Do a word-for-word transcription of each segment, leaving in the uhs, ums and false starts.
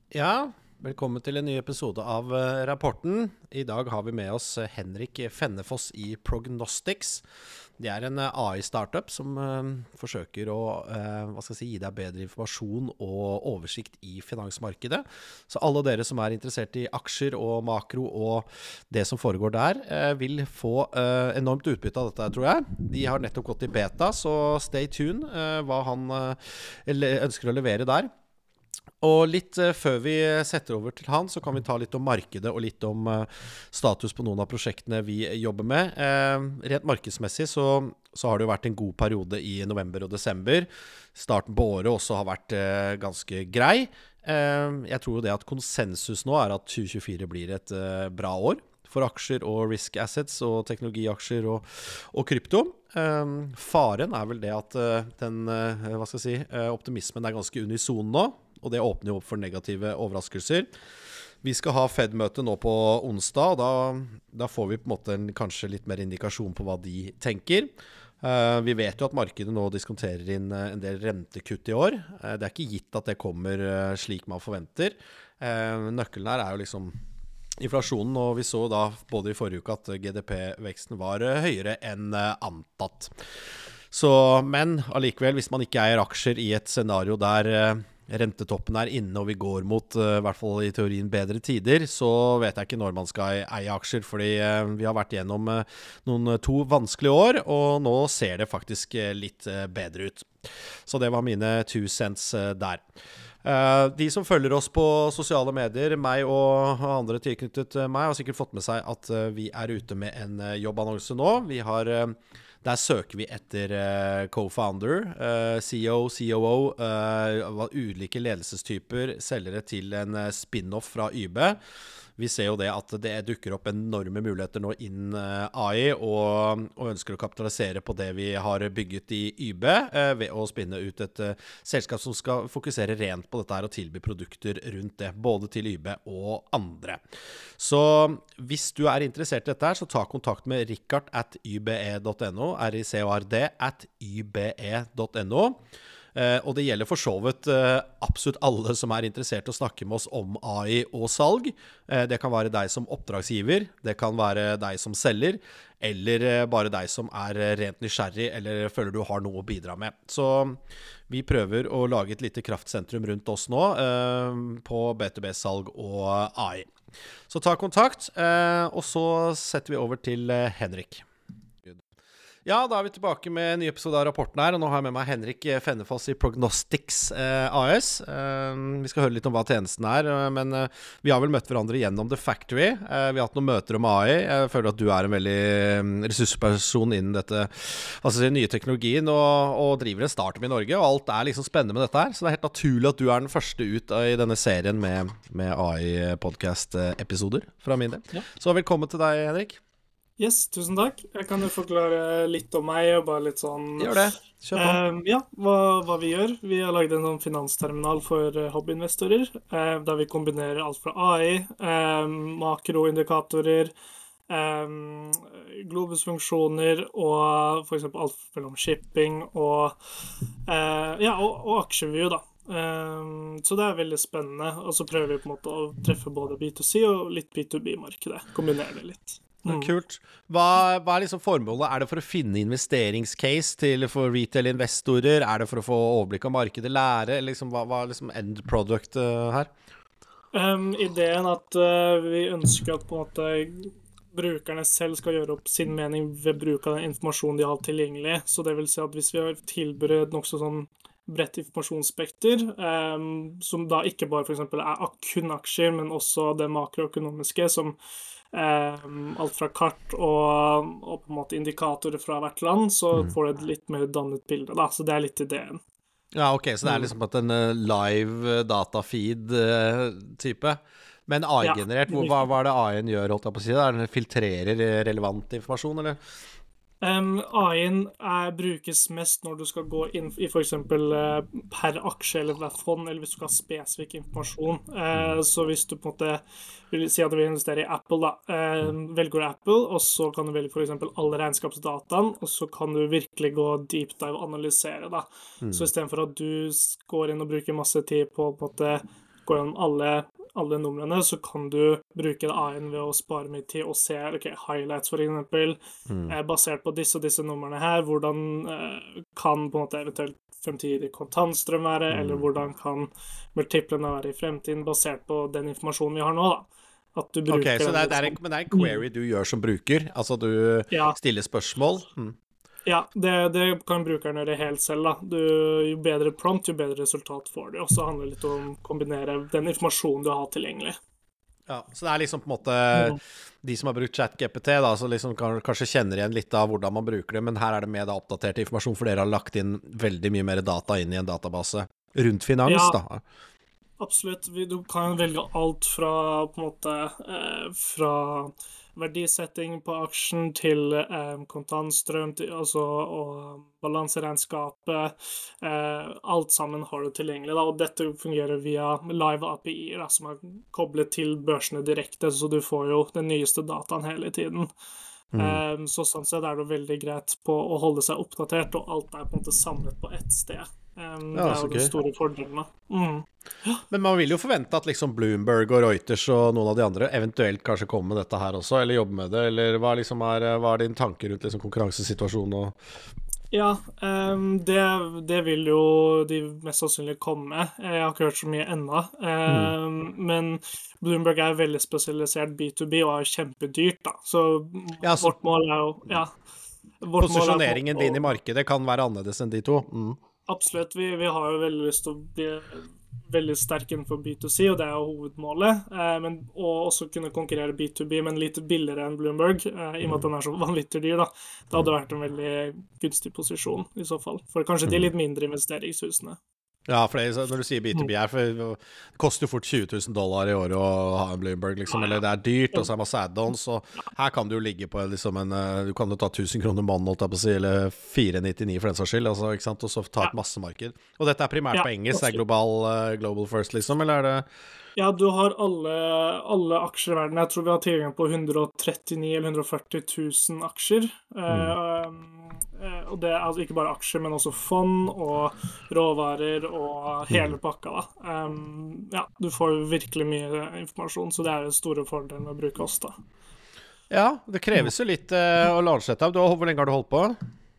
Ja, velkommen til en ny episode av eh, Rapporten. I dag har vi med oss eh, Henrik Fennefoss i Prognostics. Det er en eh, A I-startup som eh, forsøker å eh, hva skal jeg si, gi deg bedre informasjon og oversikt i finansmarkedet. Så alle dere som er interessert i aksjer og makro og det som foregår der, eh, vil få eh, enormt utbytte av dette, tror jeg. De har nettopp gått i beta, så stay tuned eh, hva han eh, ele- ønsker å levere der. Og litt eh, før vi setter over til han, så kan vi ta litt om markedet og litt om eh, status på noen av prosjektene vi jobber med. Eh, rent markedsmessig så, så har det jo vært en god periode i november og desember. Starten på året også har vært eh, ganske grei. Eh, jeg tror jo det at konsensus nå er at tjue tjuefire blir et eh, bra år for aksjer og risk assets og teknologiaksjer og, og krypto. Um, faren er vel det at uh, den uh, hva skal jeg si, uh, optimismen er ganske unison nå, og det åpner jo opp for negative overraskelser. Vi skal ha Fed-møte nå på onsdag, og da, da får vi på en måte en, kanskje litt mer indikasjon på hva de tenker. Uh, vi vet jo at markedet nå diskonterer inn uh, en del rentekutt i år. Uh, det er ikke gitt at det kommer uh, slik man forventer. Uh, nøkkelen her er jo liksom inflasjonen, og vi så da både i forrige uke at G D P-veksten var uh, høyere enn uh, antatt. Så, men allikevel, hvis man ikke eier aksjer i et scenario der uh, rentetoppen er inne og vi går mot, uh, i hvert fall i teorien, bedre tider, så vet jeg ikke når man skal eie aksjer, fordi uh, vi har vært gjennom uh, noen uh, to vanskelige år, og nå ser det faktisk uh, litt uh, bedre ut. Så det var mine two cents uh, der. Uh, de som følger oss på sosiale medier, meg og andre tilknyttet meg, har sikkert fått med seg at uh, vi er ute med en uh, jobbannonse nå. Vi har, uh, der søker vi etter uh, co-founder, uh, C E O, C O O, uh, ulike ledelsestyper, selgere til en uh, spin-off fra Y B. Vi ser jo det at det dukker opp enorme muligheter nå innen A I, og, og ønsker å kapitalisere på det vi har bygget i Y B, eh, ved å spinne ut et eh, selskap som skal fokusere rent på dette her og tilby produkter rundt det, både til Y B og andre. Så hvis du er interessert i dette her, så ta kontakt med Rikard at y b e dot no, r i c o r d at y b e dot no. Uh, og det gjelder for så vidt uh, absolutt alle som er interessert i å snakke med oss om A I og salg. Uh, det kan være deg som oppdragsgiver, det kan være deg som selger, eller uh, bare deg som er uh, rent nysgjerrig eller føler du har noe å bidra med. Så vi prøver å lage et lite kraftsentrum rundt oss nå uh, på B to B-salg og A I. Så ta kontakt, uh, og så setter vi over til uh, Henrik. Ja, da er vi tilbake med en ny episode av rapporten her, og nå har jeg med meg Henrik Fennefoss i Prognostics eh, A S. Eh, vi skal høre litt om hva tjenesten er, eh, men eh, vi har vel møtt hverandre gjennom The Factory. Eh, vi har hatt noen møter om A I. Jeg føler at du er en veldig um, ressursperson innen dette, hva skal jeg si, nye teknologien, og, og driver en startup i Norge, og alt er liksom spennende med dette her, så det er helt naturlig at du er den første ut i denne serien med, med A I-podcast-episoder fra min del. Ja. Så velkommen til deg, Henrik. Yes, tusen takk. Jeg kan jo forklare litt om meg, og bare litt sånn... Gjør det. Kjør på. Eh, ja, hva, hva vi gjør. Vi har laget en sånn finansterminal for uh, hobbyinvestorer, eh, der vi kombinerer alt fra A I, eh, makroindikatorer, eh, globusfunksjoner, og for eksempel alt mellom shipping og, eh, ja, og, og aksjeview, da. Um, så det er veldig spennende, og så prøver vi på en måte å treffe både B to C og litt B to B-markedet, kombinere det litt. Mm. Kult. Hva, hva er liksom formålet? Er det for å finne investeringscase til for retail-investorer? Er det for å få overblikk av markedet, lære? Eller liksom, hva, hva er liksom end product uh, her? Um, ideen at uh, vi ønsker at på en måte brukerne selv skal gjøre opp sin mening ved bruk av den informasjonen de har tilgjengelig. Så det vil si at hvis vi har tilbyr et nok så sånn bredt informasjonsspekter, um, som da ikke bare for eksempel er kun aksjer, men også det makroøkonomiske, som Um, alt fra kart og, og på en måte indikatorer fra hvert land, så mm. får du et litt mer dannet bilde, da. Så det er litt ideen. Ja, ok, så det er liksom at en uh, live datafeed-type. Uh, Men A I-generert, ja, hva, hva er det A I-en gjør, holdt jeg på å si? Er den filtrerer relevant informasjon, eller? Um, A I-en er, brukes mest når du skal gå inn i for eksempel uh, per aksje eller per fond, eller hvis du skal ha spesifikk informasjon. Uh, så hvis du på en måte vil si at du vil investere i Apple, da, uh, velger du Apple, og så kan du velge for eksempel alle regnskapsdataen, og så kan du virkelig gå deep dive og analysere, da. Mm. Så i stedet for at du går inn og bruker masse tid på, på en måte går gjennom alle, alle numrene, så kan du bruke A I-en ved å spare mye tid og se ok, highlights for eksempel, Mm. eh, basert på disse og disse numrene her, hvordan eh, kan på en måte eventuelt fremtidig kontantstrøm være, Mm. eller hvordan kan multiplene være i fremtiden, basert på den informasjonen vi har nå, da. At du bruker Ok, så det er, den det er en, liksom- men det er en query du gjør som bruker? Altså du Ja. stiller spørsmål? Mm. Ja, det, det kan brukeren gjøre helt selv, da. Du, jo bedre prompt, jo bedre resultat får du. Og så handler det litt om å kombinere den informasjonen du har tilgjengelig. Ja, så det er liksom på en måte Mm. de som har brukt ChatGPT, da, så liksom kan, kanskje kjenner igjen litt av hvordan man bruker det, men her er det med da oppdatert informasjon, for dere har lagt inn veldig mye mer data inn i en database rundt finans, Ja. da. Absolutt. Vi- Du kan velge alt fra på en måte eh, fra verdisetting på aksjen til eh, kontantstrøm, til, altså, og balanseregnskapet. Eh, alt sammen har du tilgjengelig, da, og dette fungerer via live A P I-er, da, som er koblet til børsene direkte, så du får jo den nyeste dataen hele tiden. Mm. Eh, så sånn sett er det veldig greit på å holde seg oppdatert, og alt er på en måte samlet på ett sted. Um, Ja, det er så jo den gøy. store fordelen, da. Mm. Men man vil jo forvente at liksom Bloomberg og Reuters og noen av de andre eventuelt kanskje kommer med dette her også, eller jobber med det, eller hva, liksom er, hva er din tanker rundt liksom konkurransesituasjonen og Ja, ehm, det, det vil jo de mest sannsynlig komme. Jeg har ikke hørt så mye ennå. Ehm, Men Bloomberg er veldig spesialisert B to B og er kjempedyrt, da. Så Ja, så- vårt mål er jo Ja. Vårt mål er på- posisjoneringen din i markedet kan være annerledes enn de to? Mm. Absolutt. Vi, vi har jo veldig lyst til å bli veldig sterke innenfor B to C, og det er jo hovedmålet. Eh, men, og også kunne konkurrere B to B, men litt billigere enn Bloomberg, eh, i og med at den er så vanvittig dyr. Da Det hadde vært en veldig gunstig posisjon, i så fall. For kanskje de litt mindre investeringshusene. Ja, for det, er- når du sier B to B her, for det koster jo fort tjue tusen dollar i året å ha en Bloomberg, liksom, eller det er dyrt, og så er masse add-ons, og her kan du jo ligge på liksom en, eh, du kan jo ta tusen kroner mannen, holdt jeg på å si, eller fire nittini for den saks skyld, altså, ikke sant, og så ta et massemarked. Og dette er primært Ja, på engelsk, det er absolutt. global, eh, global first, liksom, eller er det? Ja, du har alle, alle aksjer i verden. Jeg tror vi har tilgang på hundre og trettini eller hundre og førti tusen aksjer. Eh, eh, og det er altså ikke bare aksjer, men også fond og råvarer og hele pakka, da. Um, ja, du får virkelig mye informasjon, så det er den store fordelen med å bruke oss, da. Ja, det kreves jo litt eh, å launche dette. Du, har- hvor lenge har du holdt på?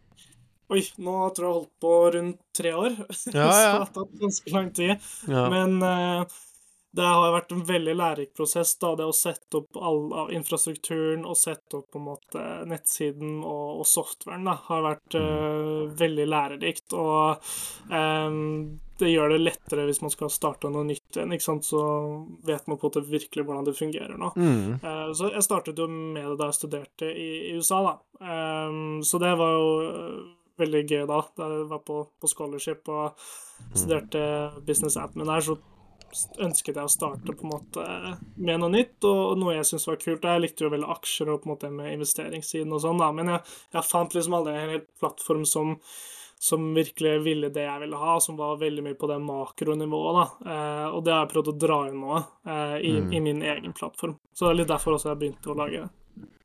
Oi, nå tror jeg jeg har holdt på rundt tre år, Ja, så ja. det har tatt ganske lang tid. Ja. Men eh, det har vært en veldig lærerik prosess, da, det å sette opp all av infrastrukturen og sette opp på en måte nettsiden og, og softwaren, da, har vært eh, veldig lærerikt, og eh, det gjør det lettere hvis man skal starte noe nytt igjen, ikke sant, så vet man på en måte virkelig hvordan det fungerer nå. Mm. Eh, så jeg startet jo med det da jeg studerte i, i U S A, da. Eh, så det var jo eh, veldig gøy da, da jeg var på, på scholarship og studerte business admin der, så ønsket jeg å starte på en måte med noe nytt, og noe jeg synes var kult. Jeg likte jo veldig aksjer og på en måte med investeringssiden og sånn, da, men jeg, jeg fant liksom aldri en hel plattform som, som virkelig ville det jeg ville ha, som var veldig mye på det makronivået, da. Eh, og det har jeg prøvd å dra inn nå eh, i, Mm. i min egen plattform. Så det er litt derfor også jeg begynte å lage det.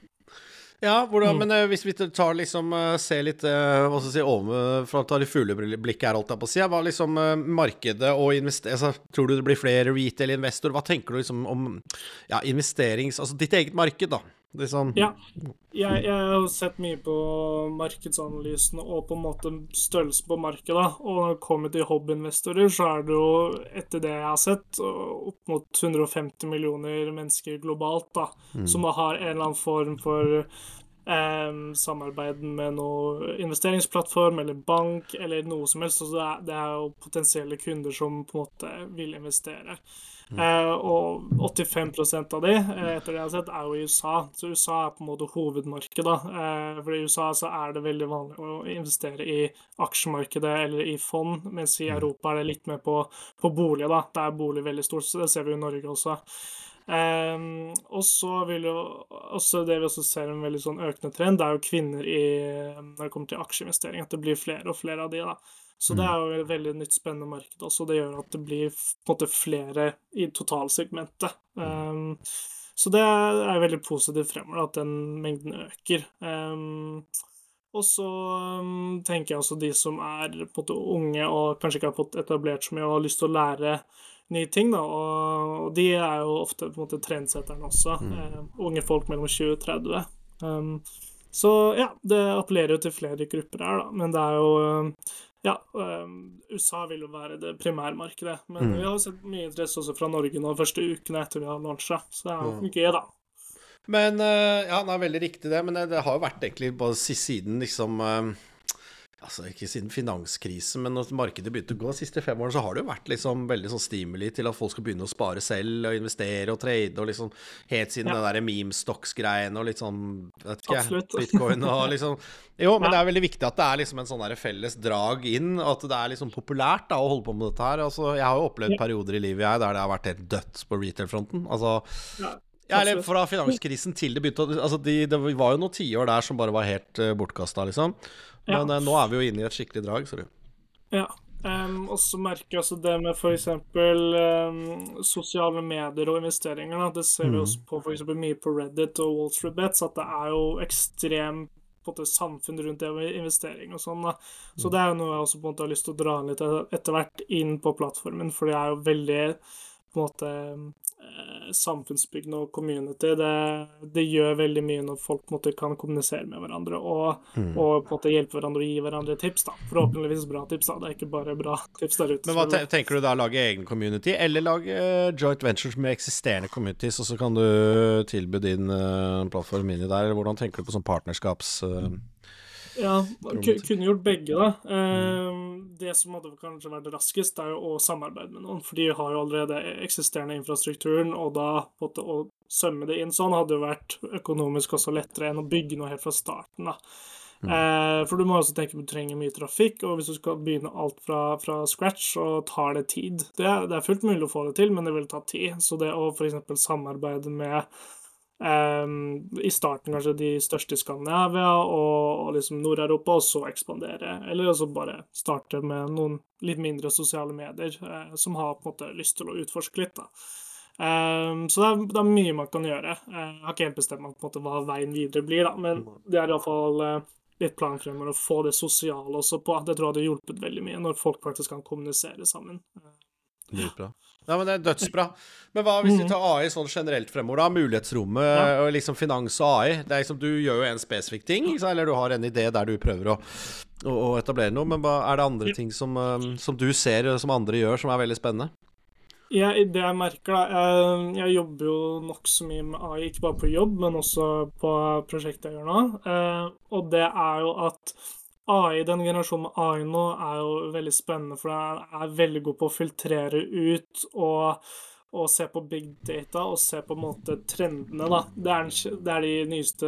Ja, hvordan, Mm. men eh, hvis vi tar liksom, eh, ser litt, eh, hva skal jeg si, ovenfra, tar litt fugleblikket her, holdt jeg på å si, hva liksom eh, markedet og invester... Altså, tror du det blir flere retail-investorer? Hva tenker du liksom om, ja, investerings... Altså, ditt eget marked, da? Liksom... Ja, jeg, jeg har sett mye på markedsanalysen og på en måte størrelsen på markedet, da. Og når det kommer til hobbyinvestorer, så er det jo, etter det jeg har sett, opp mot hundre og femti millioner mennesker globalt, da, som har en eller annen form for eh, samarbeid med noe investeringsplattform eller bank eller noe som helst. Så det er, det er jo potensielle kunder som på en måte vil investere. Eh, og åttifem prosent av de, eh, etter det jeg har sett, er jo i U S A. Så U S A er på en måte hovedmarkedet, da. Eh, for i U S A så er det veldig vanlig å investere i aksjemarkedet eller i fond, mens i Europa er det litt mer på, på bolig, da. Det er bolig veldig stort, så det ser vi i Norge også. Um, og så vil jo også det vi også ser en veldig sånn økende trend, det er jo kvinner i, når det kommer til aksjeinvestering, at det blir flere og flere av de, da. Så det er jo et veldig nytt spennende marked også. Det gjør at det blir på en måte flere i totalsegmentet. Um, så det er veldig positivt fremover, at den mengden øker. Um, og så um, tenker jeg også de som er på en måte unge og kanskje ikke har fått etablert så mye og har lyst til å lære ny ting, da, og, og de er jo ofte på en måte trendsetterne også. Mm. Eh, unge folk mellom tjue og tretti. Um, så ja, det appellerer jo til flere grupper her, da, men det er jo um, ja, um, U S A vil jo være det primærmarkedet, men Mm. vi har jo sett mye interesse også fra Norge nå de første ukene etter vi har launchet, så det er jo Ja. gøy, da. Men eh, ja, det er veldig riktig det, men det, det har jo vært egentlig bare si- siden liksom eh, altså ikke siden finanskrisen, men når markedet begynte å gå de siste fem årene, så har det jo vært liksom veldig sånn stimuli til at folk skal begynne å spare selv og investere og trade, og liksom helt siden Ja. det der meme-stocks-greiene og litt sånn, vet ikke jeg, Absolutt. bitcoin og liksom jo, men Ja. det er veldig viktig at det er liksom en sånn der felles drag inn, og at det er liksom populært da å holde på med dette her. Altså, jeg har jo opplevd Ja. perioder i livet jeg der det har vært helt dødt på retail-fronten. Altså Ja, ja, eller absolutt. fra finanskrisen til det begynte å altså de, det var jo noen tiår der som bare var helt uh, bortkasta, liksom. Men Ja. eh, nå er vi jo inne i et skikkelig drag, ser du. Ja, um, og så merker jeg også det med for eksempel um, sosiale medier og investeringer, da. Det ser vi også på for eksempel mye på Reddit og Wall Street Bets, at det er jo ekstrem på en måte samfunn rundt det med investering og sånn, da. Så det er jo noe jeg også på en måte har lyst til å dra litt etter hvert inn på plattformen, for det er jo veldig på en måte eh, samfunnsbyggende og community. Det, det gjør veldig mye når folk på en måte kan kommunisere med hverandre og, og på en måte hjelpe hverandre og gi hverandre tips, da. Forhåpentligvis bra tips, da. Det er ikke bare bra tips der ute. Men hva te tenker du da, lage egen community, eller lage eh, joint ventures med eksisterende communities, og så kan du tilby din eh, plattform inn i der, eller hvordan tenker du på sånn partnerskaps... eh, Ja, man ku- kunne gjort begge, da. Eh, det som hadde kanskje vært raskest, er jo å samarbeide med noen, for de har jo allerede eksisterende infrastrukturen, og da på en måte å sømme det inn sånn hadde jo vært økonomisk også lettere enn å bygge noe helt fra starten, da. Eh, for du må også tenke på at du trenger mye trafikk, og hvis du skal begynne alt fra, fra scratch, så tar det tid. Det, er- det er fullt mulig å få det til, men det vil ta tid. Så det å for eksempel samarbeide med Um, i starten kanskje de største i Skandinavia og, og liksom Nord-Europa, og så ekspandere. Eller også bare starte med noen litt mindre sosiale medier eh, som har på en måte lyst til å utforske litt, da. Um, så det er, det er mye man kan gjøre. Eh, Jeg har ikke helt bestemt meg på en måte hva veien videre blir, da, men det er iallfall uh, litt plan fremover å få det sosiale også på. Det tror jeg hadde hjulpet veldig mye, når folk faktisk kan kommunisere sammen. Dritbra. Ja, men det er dødsbra. Men hva hvis vi tar A I sånn generelt fremover, da? Mulighetsrommet Ja. og liksom finans og A I. Det er liksom, du gjør jo en spesifikk ting, ikke sant? Eller du har en idé der du prøver å, å, å etablere noe, men hva, er det andre ting som, um, som du ser, som andre gjør, som er veldig spennende? Ja, det jeg merker, da Jeg, jeg jobber jo nokså mye med A I, ikke bare på jobb, men også på prosjektet jeg gjør nå. Eh, og det er jo at A I, den generasjonen med A I nå, er jo veldig spennende, for den er veldig god på å filtrere ut og, og se på big data og se på en måte trendene, da. Det er, den, det er de nyeste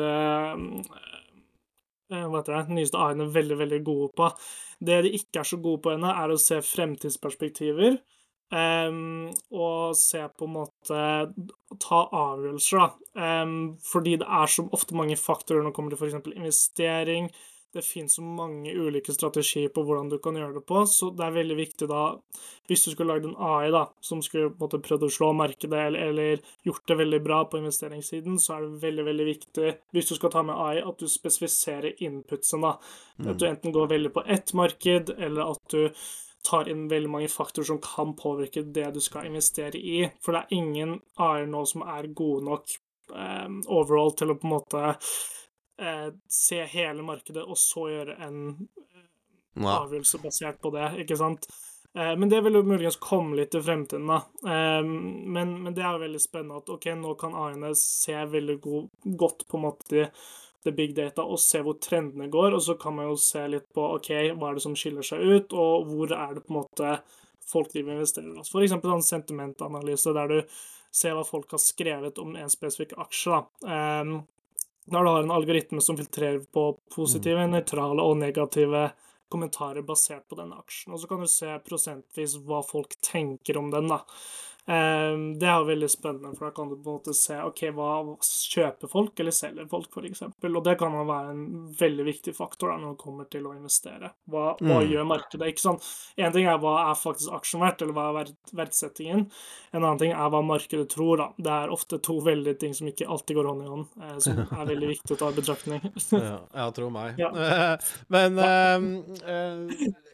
eh, hva heter det, nyeste A I-ene veldig, veldig gode på. Det de ikke er så gode på ennå, er å se fremtidsperspektiver. Um, og se på en måte ta avgjørelser, da. Um, fordi det er så ofte mange faktorer når det kommer til for eksempel investering. Det finnes så mange ulike strategier på hvordan du kan gjøre det på, så det er veldig viktig da, hvis du skulle lagd en A I da, som skulle på en måte prøvd å slå markedet, eller, eller gjort det veldig bra på investeringssiden, så er det veldig, veldig viktig, hvis du skal ta med A I, at du spesifiserer inputsen da. Mm. At du enten går veldig på ett marked, eller at du tar inn veldig mange faktorer som kan påvirke det du skal investere i. For det er ingen A I nå som er gode nok um, overall til å på en måte uh, se hele markedet, og så gjøre en uh, avgjørelse basert på det, ikke sant? Uh, men det vil jo muligens komme litt i fremtiden, da. Um, men, men det er jo veldig spennende at, ok, nå kan A I-ene se veldig god, godt på en måte de big data, og se hvor trendene går, og så kan man jo se litt på, ok, hva er det som skiller seg ut, og hvor er det på en måte folk driver og investerer. For eksempel en sentimentanalyse, der du ser hva folk har skrevet om en spesifikk aksje, da. Um, når du har en algoritme som filtrerer på positive, nøytrale og negative kommentarer basert på denne aksjen, og så kan du se prosentvis hva folk tenker om den, da. Um, det er jo veldig spennende, for da kan du på en måte se ok, hva kjøper folk eller selger folk, for eksempel, og det kan jo være en veldig viktig faktor da, når det kommer til å investere. Hva, hva mm. gjør markedet, ikke sant? En ting er hva er faktisk aksjen verdt, eller hva er verd, verdsettingen. En annen ting er hva markedet tror, da. Det er ofte to veldig ting som ikke alltid går hånd i hånd, eh, som er veldig viktig å ta i betraktning. Ja, jeg tror meg. Ja. Men uh, uh,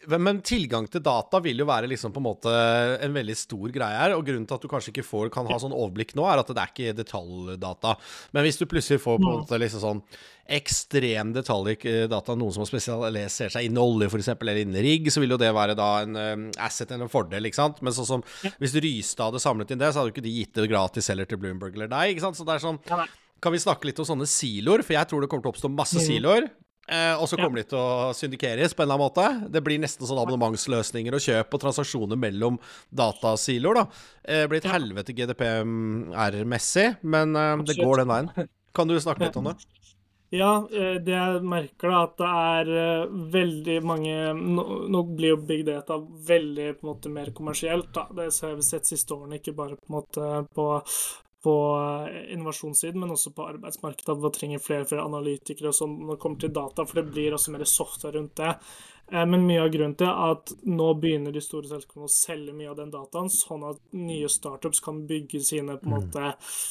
Men tilgang til data vil jo være liksom på en måte en veldig stor greie her, og grunnen til at du kanskje ikke får, kan ha sånn overblikk nå, er at det er ikke detaljdata. Men hvis du plutselig får på en måte liksom sånn ekstrem detaljdata, noen som har spesialisert seg innen olje for eksempel, eller innen rigg, så vil jo det være da en um, asset eller en fordel, ikke sant? Men sånn som, hvis Rystad hadde samlet inn det, så hadde jo ikke de gitt det gratis eller til Bloomberg eller deg, ikke sant? Så det er sånn, kan vi snakke litt om sånne siloer, for jeg tror det kommer til å oppstå masse siloer. Eh, og så kommer ja. de til å syndikeres på en eller annen måte. Det blir nesten sånn abonnementsløsninger og kjøp og transaksjoner mellom datasiloer da. Eh, Det blir et ja. helvete G D P R-messig, men eh, det går den veien. Kan du snakke litt om det? Ja, det jeg merker da, at det er veldig mange, nå, nå blir jo Big Data veldig på en måte mer kommersielt da. Det har vi sett siste årene, ikke bare på en måte på på innovasjonssiden, men også på arbeidsmarkedet. Hva trenger flere flere analytikere og sånn når det kommer til data, for det blir også mer software rundt det. Men mye av grunnen til at nå begynner de store selskapene å selge mye av den dataen, sånn at nye startups kan bygge sine på en måte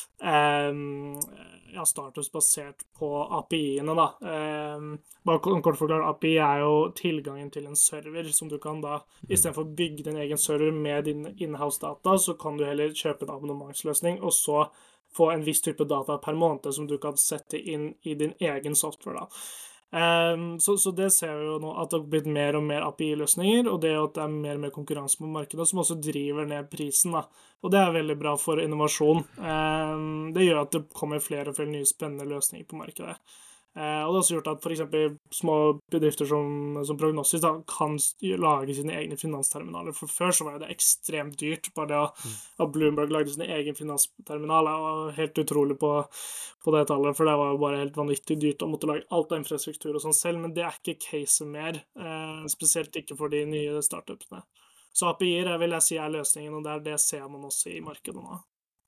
eh, ja, startups basert på A P I-ene da. Eh, bare kort forklart, A P I er jo tilgangen til en server som du kan da, i stedet for å bygge din egen server med din in-house data, så kan du heller kjøpe en abonnementsløsning, og så få en viss type data per måned som du kan sette inn i din egen software da. Um, så, så det ser vi jo nå at det har blitt mer og mer A P I-løsninger, og det at det er mer og mer konkurranse på markedet, som også driver ned prisen da. Og det er veldig bra for innovasjon. Um, det gjør at det kommer flere og flere nye spennende løsninger på markedet. Uh, og det har også gjort at for eksempel små bedrifter som, som Prognosys da, kan lage sine egne finansterminaler. For før så var det ekstremt dyrt, bare det mm. at Bloomberg lagde sin egen finansterminal. Det var helt utrolig på, på det tallet, for det var jo bare helt vanvittig dyrt å måtte lage alt av infrastruktur og sånn selv, men det er ikke caset mer, uh, spesielt ikke for de nye startupene. Så A P I-er vil jeg si er løsningen, og det, er det ser man også i markedet nå.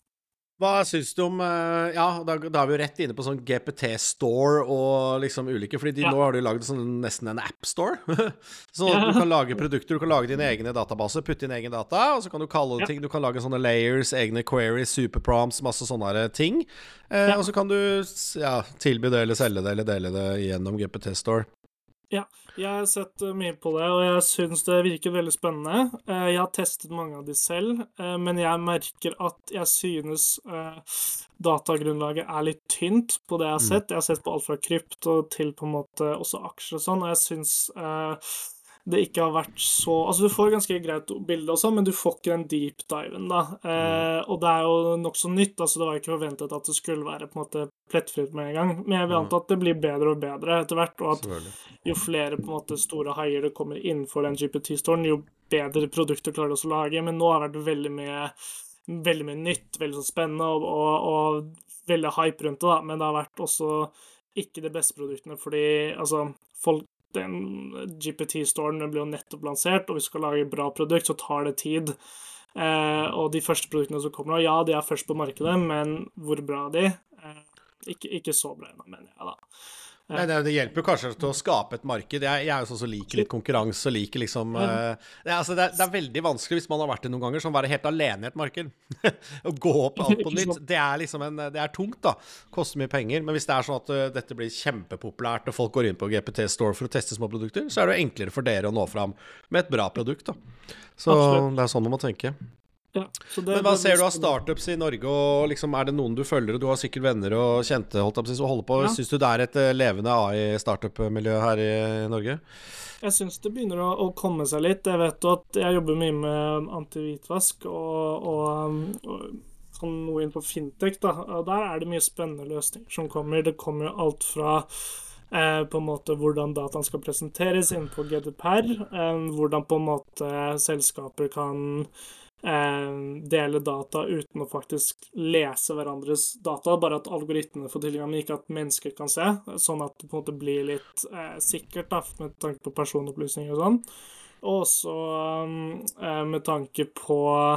Hva synes du om, ja, da, da er vi jo rett inne på sånn G P T-store og liksom ulike, fordi de, ja. nå har du laget sånn, nesten en app-store, så ja. du kan lage produkter, du kan lage dine egne databaser, putte inn egen data, og så kan du kalle det ja. ting, du kan lage sånne layers, egne queries, superprompts, masse sånne ting, eh, ja. og så kan du ja, tilby det eller selge det eller dele det gjennom G P T-store. Ja, jeg har sett mye på det, og jeg synes det virker veldig spennende. Jeg har testet mange av de selv, men jeg merker at jeg synes datagrunnlaget er litt tynt på det jeg har sett. Jeg har sett på alt fra krypto til på en måte også aksjer og sånn, og jeg synes det ikke har vært så... Altså, du får ganske greit bilde også, men du får ikke den deep diven da. Eh, og det er jo nok så nytt, altså det var ikke forventet at det skulle være på en måte plettfritt med en gang, men jeg vil anta at det blir bedre og bedre etter hvert, og at jo flere på en måte store haier det kommer innenfor den G P T-storen, jo bedre produkter klarer det også å lage, men nå har det vært veldig mye, veldig mye nytt, veldig så spennende, og, og, og veldig hype rundt det da, men det har vært også ikke de beste produktene, fordi altså, folk den G P T-storen blir jo nettopp lansert, og hvis du skal lage bra produkt, så tar det tid. Eh, og de første produktene som kommer nå, ja, de er først på markedet, men hvor bra er de? Eh, ikke, ikke så bra, mener jeg da. Nei, det, det hjelper jo kanskje til å skape et marked. Jeg, jeg er jo sånn som liker litt konkurranse og liker liksom uh, det, er, altså, det, er, det er veldig vanskelig hvis man har vært det noen ganger, som å være helt alene i et marked. Å gå opp alt på nytt, det er liksom en, det er tungt da. Koster mye penger, men hvis det er sånn at uh, dette blir kjempepopulært og folk går inn på G P T-store for å teste små produkter, så er det jo enklere for dere å nå fram med et bra produkt da. Så Absolutt. Det er sånn man må tenke. Ja, det, men hva ser du av startups i Norge, og liksom, er det noen du følger, og du har sikkert venner og kjente, holdt jeg på å holde på, ja. Synes du det er et levende A I-startup-miljø her i Norge? Jeg synes det begynner å, å komme seg litt. Jeg vet jo at jeg jobber mye med anti-hvitvask og, og, og sånn noe inn på fintech da, og der er det mye spennende løsninger som kommer. Det kommer jo alt fra eh, på en måte hvordan dataen skal presenteres inn på G D P R, eh, hvordan på en måte selskaper kan dele data uten å faktisk lese hverandres data, bare at algoritmene får tilgang, men ikke at mennesker kan se, sånn at det på en måte blir litt eh, sikkert da, med tanke på personopplysninger og sånn. Og også eh, med tanke på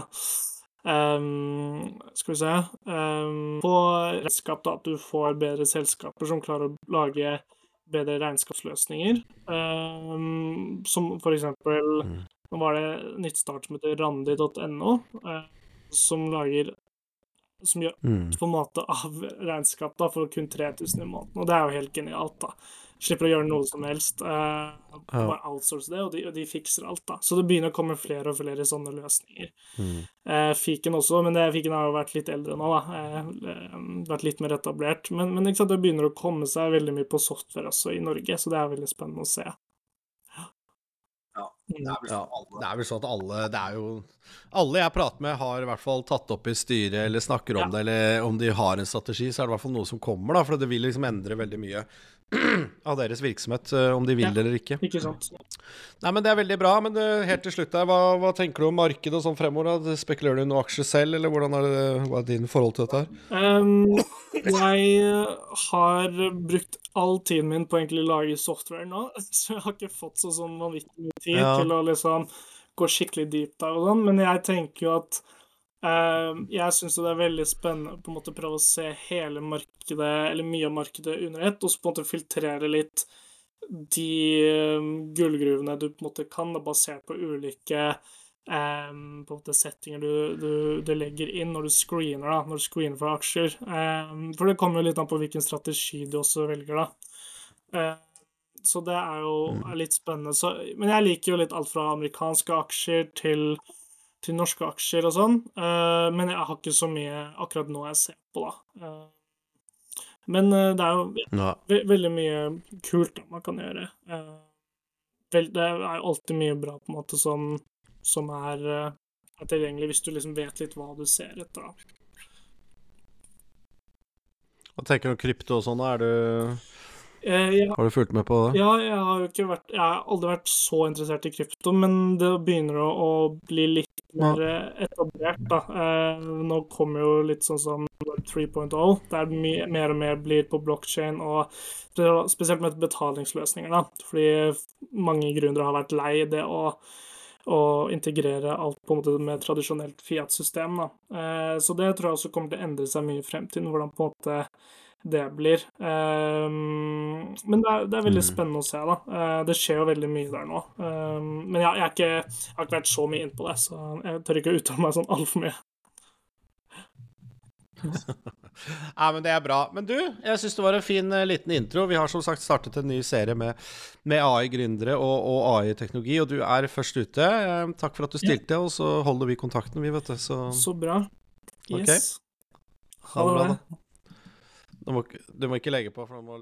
um, skal vi se um, på regnskap da, at du får bedre selskaper som klarer å lage bedre regnskapsløsninger, um, som for eksempel mm. Nå var det nytt start som heter randi punktum no, eh, som lager, som gjør mm. på en måte av regnskap da, for kun tre tusen i måneden, og det er jo helt genialt da. slipper å gjøre noe som helst. Uh, Ja. bare outsource det, og de, og de fikser alt, da. Så det begynner å komme flere og flere sånne løsninger. Mm. Uh, Fiken også, men det, Fiken har jo vært litt eldre nå, da. Uh, vært litt mer etablert. Men, men ikke sant, det begynner å komme seg veldig mye på software også i Norge, så det er veldig spennende å se. Ja, det er vel Ja, sånn alle. det er vel sånn at alle Det er jo Alle jeg prater med, har i hvert fall tatt opp i styret eller snakker om Ja. det, eller om de har en strategi, så er det i hvert fall noe som kommer, da. For det vil liksom endre veldig mye av deres virksomhet, eh, om de vil Ja. det eller ikke. Ikke sant? Nei, men det er veldig bra. Men det, helt til slutt her, hva, hva tenker du om markedet og sånn fremover? Da? Spekulerer du noe aksjer selv, eller hvordan er det, hva er din forhold til dette her? Um, jeg har brukt all tiden min på egentlig å lage software nå, så jeg har ikke fått så sånn vanvittig mye tid Ja. til å liksom gå skikkelig dypt der og sånn, men jeg tenker jo at um, jeg synes jo det er veldig spennende på en måte prøve å se hele markedet, eller mye av markedet under ett, og så på en måte filtrere litt de um, gullgruvene du på en måte kan, da, basert på ulike Um, på en måte settinger du, du, du legger inn når du screener da, når du screener for aksjer. Um, for det kommer jo litt an på hvilken strategi du også velger da. Uh, så det er jo er litt spennende. Så, men jeg liker jo litt alt fra amerikanske aksjer til, til norske aksjer og sånn. Uh, men jeg har ikke så mye akkurat nå jeg ser på da. Uh, men uh, det er jo Ja. ve veldig mye kult da man kan gjøre. Uh, vel, det er jo alltid mye bra på en måte som som er, uh, er tilgjengelig hvis du liksom vet litt hva du ser etter da. Hva tenker du om krypto og sånn? Da? Er du, Eh, jeg, har du fulgt med på det? ja, jeg har jo ikke vært, jeg har aldri vært så interessert i krypto, men det begynner å, å bli litt mer eh, etablert da. Eh, nå kommer jo litt sånn som Web tre punkt null, der my- mer og mer blir på blockchain, og spe- spesielt med betalingsløsninger da, fordi mange gründere har vært lei det å og integrere alt på en måte med tradisjonelt fiat-system da. Eh, så det tror jeg også kommer til å endre seg mye i fremtiden, hvordan på en måte det blir. Eh, men det er, det er veldig spennende å se da. Eh, det skjer jo veldig mye der nå. Eh, men jeg, jeg, er ikke, jeg har ikke vært så mye inn på det, så jeg tør ikke å uttale meg sånn alt for mye. Nei, men det er bra. Men du, jeg synes det var en fin eh, liten intro. Vi har som sagt startet en ny serie med, med A I-gründere og, og A I-teknologi, og du er først ute. Eh, takk for at du stilte, og så holder vi kontakten, vi, vet du. Så Så bra. Ok. Yes. ha det bra, da. Du må, ikke- du må ikke legge på, for nå må